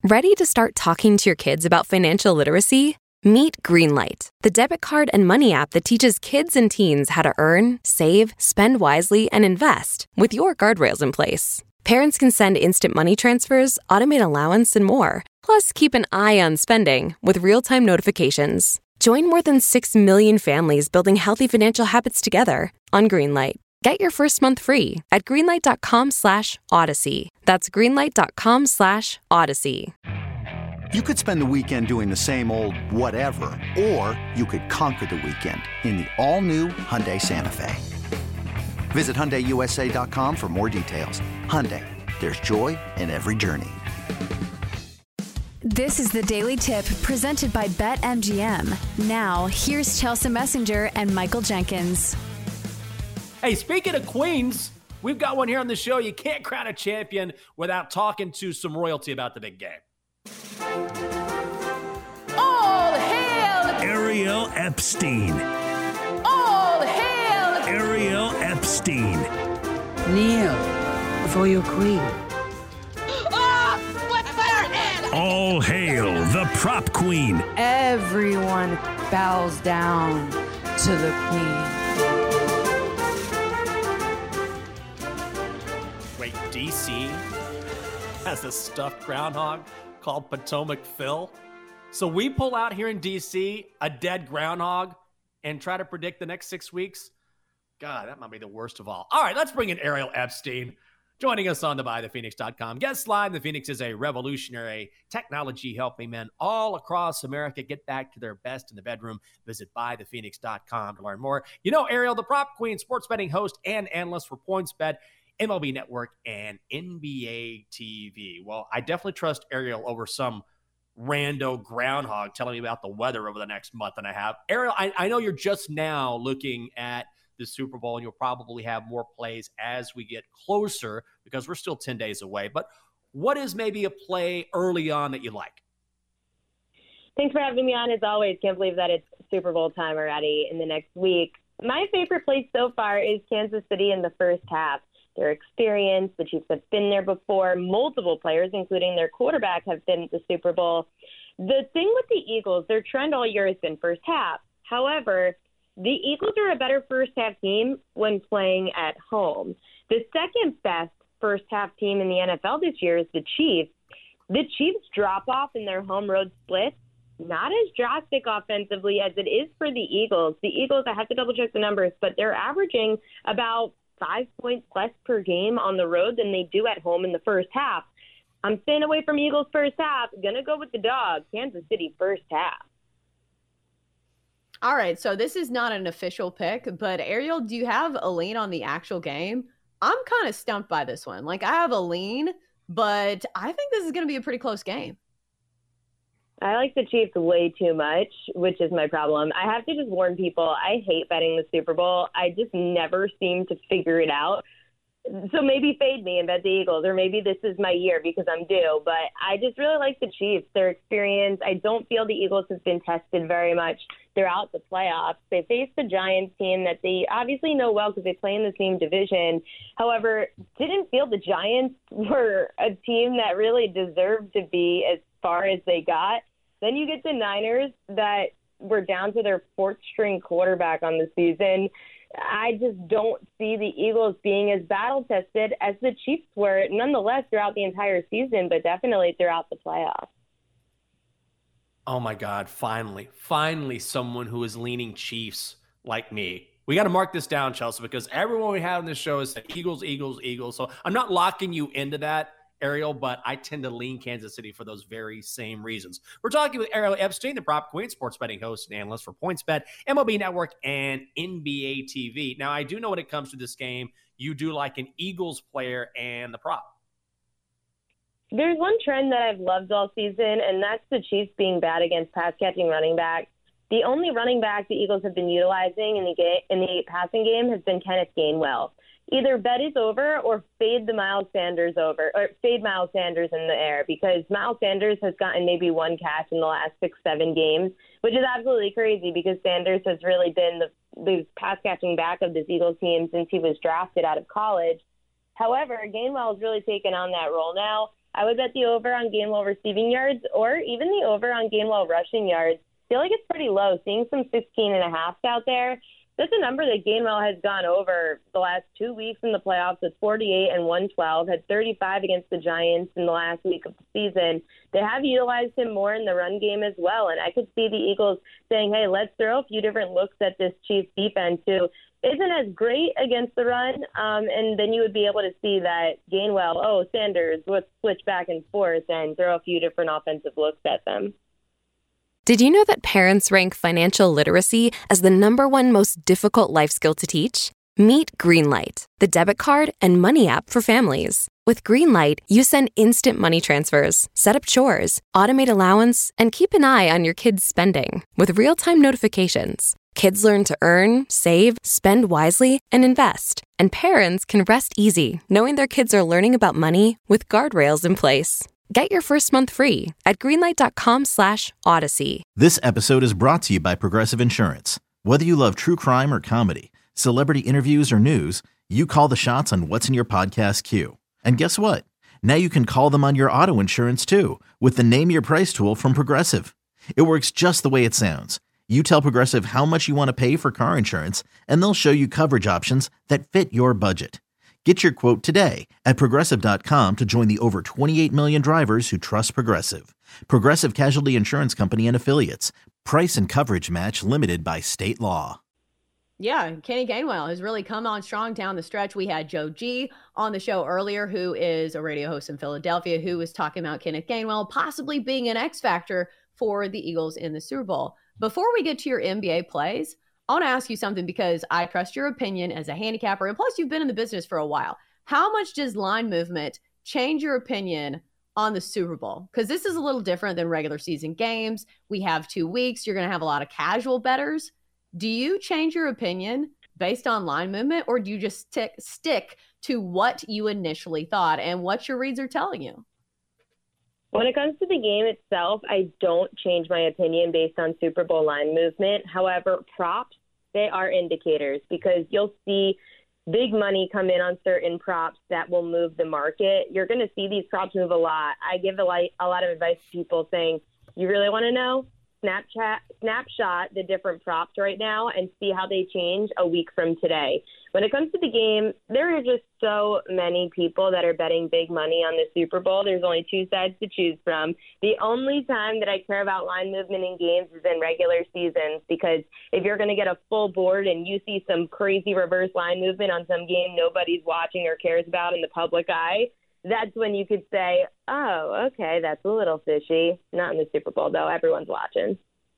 Ready to start talking to your kids about financial literacy? Meet Greenlight, the debit card and money app that teaches kids and teens how to earn, save, spend wisely, and invest with your guardrails in place. Parents can send instant money transfers, automate allowance, and more. Plus, keep an eye on spending with real-time notifications. Join more than 6 million families building healthy financial habits together on Greenlight. Get your first month free at greenlight.com/Odyssey. That's greenlight.com/Odyssey. You could spend the weekend doing the same old whatever, or you could conquer the weekend in the all-new Hyundai Santa Fe. Visit HyundaiUSA.com for more details. Hyundai, there's joy in every journey. This is the Daily Tip presented by BetMGM. Now, here's Chelsea Messenger and Michael Jenkins. Hey, speaking of queens, we've got one here on the show. You can't crown a champion without talking to some royalty about the big game. All hail Ariel Epstein. All hail Ariel Epstein. Kneel for your queen. With their head. All hail the prop queen. Everyone bows down to the queen. Wait, DC has a stuffed groundhog called Potomac Phil. So we pull out here in DC a dead groundhog and try to predict the next 6 weeks. God, that might be the worst of all. All right, let's bring in Ariel Epstein. Joining us on the BuyThePhoenix.com guest line. The Phoenix is a revolutionary technology helping men all across America get back to their best in the bedroom. Visit BuyThePhoenix.com to learn more. You know Ariel, the prop queen, sports betting host, and analyst for PointsBet, MLB Network, and NBA TV. Well, I definitely trust Ariel over some rando groundhog telling me about the weather over the next month and a half. Ariel, I know you're just now looking at the Super Bowl, and you'll probably have more plays as we get closer because we're still 10 days away. But what is maybe a play early on that you like? Thanks for having me on, as always. Can't believe that it's Super Bowl time already in the next week. My favorite play so far is Kansas City in the first half. Their experience, the Chiefs have been there before. Multiple players, including their quarterback, have been at the Super Bowl. The thing with the Eagles, their trend all year has been first half. However, the Eagles are a better first half team when playing at home. The second best first half team in the NFL this year is the Chiefs. The Chiefs drop off in their home road splits, not as drastic offensively as it is for the Eagles. The Eagles, I have to double check the numbers, but they're averaging about 5 points less per game on the road than they do at home in the first half. I'm staying away from Eagles first half. Gonna go with the dog, Kansas City first half. All right, so this is not an official pick, but Ariel, do you have a lean on the actual game? I'm kind of stumped by this one. Like, I have a lean, but I think this is going to be a pretty close game. I like the Chiefs way too much, which is my problem. I have to just warn people, I hate betting the Super Bowl. I just never seem to figure it out. So maybe fade me and bet the Eagles, or maybe this is my year because I'm due. But I just really like the Chiefs, their experience. I don't feel the Eagles have been tested very much throughout the playoffs. They faced the Giants team that they obviously know well because they play in the same division. However, didn't feel the Giants were a team that really deserved to be as far as they got. Then you get the Niners that were down to their fourth-string quarterback on the season. I just don't see the Eagles being as battle-tested as the Chiefs were, nonetheless, throughout the entire season, but definitely throughout the playoffs. Oh, my God, finally someone who is leaning Chiefs like me. We got to mark this down, Chelsea, because everyone we have on this show is Eagles, Eagles, Eagles. So I'm not locking you into that, Ariel, but I tend to lean Kansas City for those very same reasons. We're talking with Ariel Epstein, the prop queen, sports betting host and analyst for PointsBet, MLB Network, and NBA TV. Now, I do know when it comes to this game, you do like an Eagles player and the prop. There's one trend that I've loved all season, and that's the Chiefs being bad against pass-catching running backs. The only running back the Eagles have been utilizing in the passing game has been Kenneth Gainwell. Either bet is over or fade Miles Sanders in the air, because Miles Sanders has gotten maybe one catch in the last 6-7 games, which is absolutely crazy because Sanders has really been the pass-catching back of this Eagles team since he was drafted out of college. However, Gainwell has really taken on that role now. I would bet the over on Gainwell receiving yards or even the over on Gainwell rushing yards. I feel like it's pretty low, seeing some 16.5 out there. That's a number that Gainwell has gone over the last 2 weeks in the playoffs with 48 and 112, had 35 against the Giants in the last week of the season. They have utilized him more in the run game as well, and I could see the Eagles saying, hey, let's throw a few different looks at this Chiefs defense who isn't as great against the run, and then you would be able to see that Gainwell, Sanders, let's switch back and forth and throw a few different offensive looks at them. Did you know that parents rank financial literacy as the #1 most difficult life skill to teach? Meet Greenlight, the debit card and money app for families. With Greenlight, you send instant money transfers, set up chores, automate allowance, and keep an eye on your kids' spending with real-time notifications. Kids learn to earn, save, spend wisely, and invest. And parents can rest easy knowing their kids are learning about money with guardrails in place. Get your first month free at greenlight.com/Odyssey. This episode is brought to you by Progressive Insurance. Whether you love true crime or comedy, celebrity interviews or news, you call the shots on what's in your podcast queue. And guess what? Now you can call them on your auto insurance too with the Name Your Price tool from Progressive. It works just the way it sounds. You tell Progressive how much you want to pay for car insurance, and they'll show you coverage options that fit your budget. Get your quote today at Progressive.com to join the over 28 million drivers who trust Progressive. Progressive Casualty Insurance Company and Affiliates. Price and coverage match limited by state law. Yeah, Kenny Gainwell has really come on strong down the stretch. We had Joe G on the show earlier, who is a radio host in Philadelphia, who was talking about Kenneth Gainwell possibly being an X factor for the Eagles in the Super Bowl. Before we get to your NBA plays, I want to ask you something because I trust your opinion as a handicapper, and plus you've been in the business for a while. How much does line movement change your opinion on the Super Bowl? Because this is a little different than regular season games. We have 2 weeks. You're going to have a lot of casual bettors. Do you change your opinion based on line movement, or do you just stick to what you initially thought and what your reads are telling you? When it comes to the game itself, I don't change my opinion based on Super Bowl line movement. However, props, they are indicators because you'll see big money come in on certain props that will move the market. You're going to see these props move a lot. I give a lot of advice to people saying, you really want to know? Snapshot the different props right now and see how they change a week from today. When it comes to the game, there are just so many people that are betting big money on the Super Bowl. There's only 2 sides to choose from. The only time that I care about line movement in games is in regular seasons, because if you're going to get a full board and you see some crazy reverse line movement on some game nobody's watching or cares about in the public eye, that's when you could say, oh, okay, that's a little fishy. Not in the Super Bowl, though. Everyone's watching.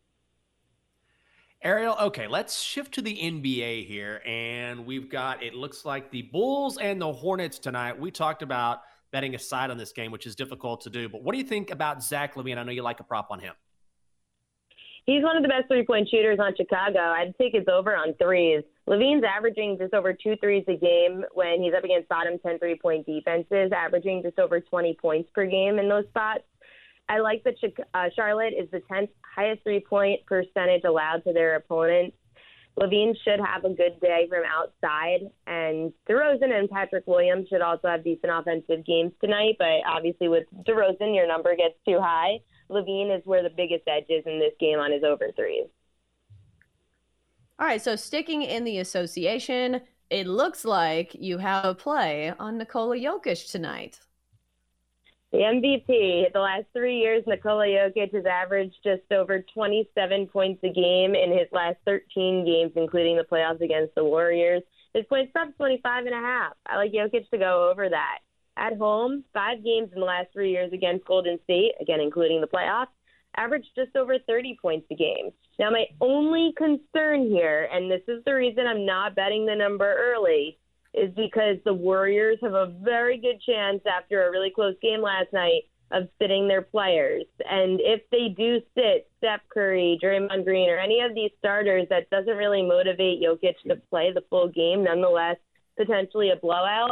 Ariel, okay, let's shift to the NBA here. And we've got, it looks like the Bulls and the Hornets tonight. We talked about betting a side on this game, which is difficult to do. But what do you think about Zach LaVine? I know you like a prop on him. He's one of the best three-point shooters on Chicago. I'd take his over on threes. LaVine's averaging just over 2 threes a game when he's up against bottom 10 three-point defenses, averaging just over 20 points per game in those spots. I like that Charlotte is the 10th highest three-point percentage allowed to their opponents. LaVine should have a good day from outside, and DeRozan and Patrick Williams should also have decent offensive games tonight, but obviously with DeRozan, your number gets too high. LaVine is where the biggest edge is in this game on his over threes. All right, so sticking in the association, it looks like you have a play on Nikola Jokic tonight. The MVP. The last 3 years, Nikola Jokic has averaged just over 27 points a game in his last 13 games, including the playoffs against the Warriors. His points up 25.5. I like Jokic to go over that. At home, 5 games in the last 3 years against Golden State, again, including the playoffs, averaged just over 30 points a game. Now, my only concern here, and this is the reason I'm not betting the number early, is because the Warriors have a very good chance after a really close game last night of sitting their players. And if they do sit Steph Curry, Draymond Green, or any of these starters, that doesn't really motivate Jokic to play the full game, nonetheless, potentially a blowout.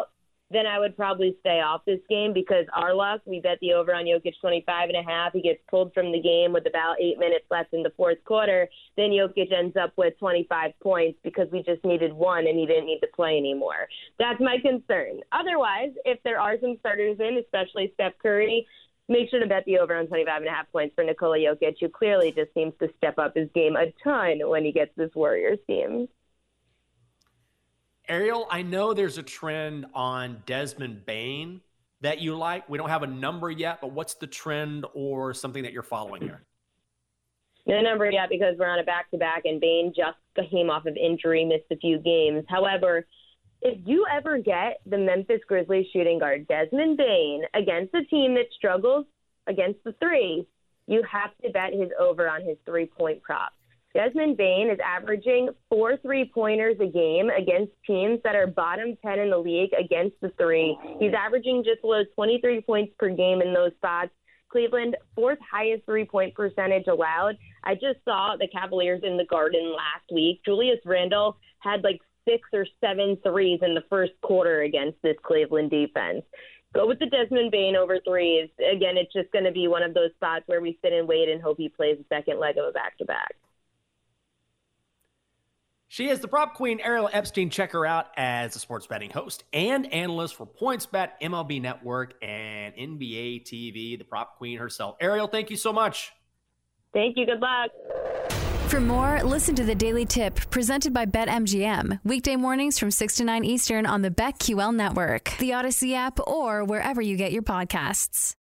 then I would probably stay off this game because our luck, we bet the over on Jokic 25.5. He gets pulled from the game with about 8 minutes left in the fourth quarter. Then Jokic ends up with 25 points because we just needed one and he didn't need to play anymore. That's my concern. Otherwise, if there are some starters in, especially Steph Curry, make sure to bet the over on 25.5 points for Nikola Jokic, who clearly just seems to step up his game a ton when he gets this Warriors team. Ariel, I know there's a trend on Desmond Bane that you like. We don't have a number yet, but what's the trend or something that you're following here? No number yet because we're on a back-to-back, and Bane just came off of injury, missed a few games. However, if you ever get the Memphis Grizzlies shooting guard Desmond Bane against a team that struggles against the three, you have to bet his over on his three-point prop. Desmond Bane is averaging 4 3-pointers a game against teams that are bottom 10 in the league against the three. He's averaging just below 23 points per game in those spots. Cleveland, 4th highest three-point percentage allowed. I just saw the Cavaliers in the Garden last week. Julius Randle had like 6 or 7 threes in the first quarter against this Cleveland defense. Go with the Desmond Bane over threes. Again, it's just going to be one of those spots where we sit and wait and hope he plays the second leg of a back-to-back. She is the prop queen, Ariel Epstein. Check her out as a sports betting host and analyst for PointsBet, MLB Network, and NBA TV, the prop queen herself. Ariel, thank you so much. Thank you. Good luck. For more, listen to the Daily Tip presented by BetMGM. Weekday mornings from 6 to 9 Eastern on the BetQL Network, the Odyssey app, or wherever you get your podcasts.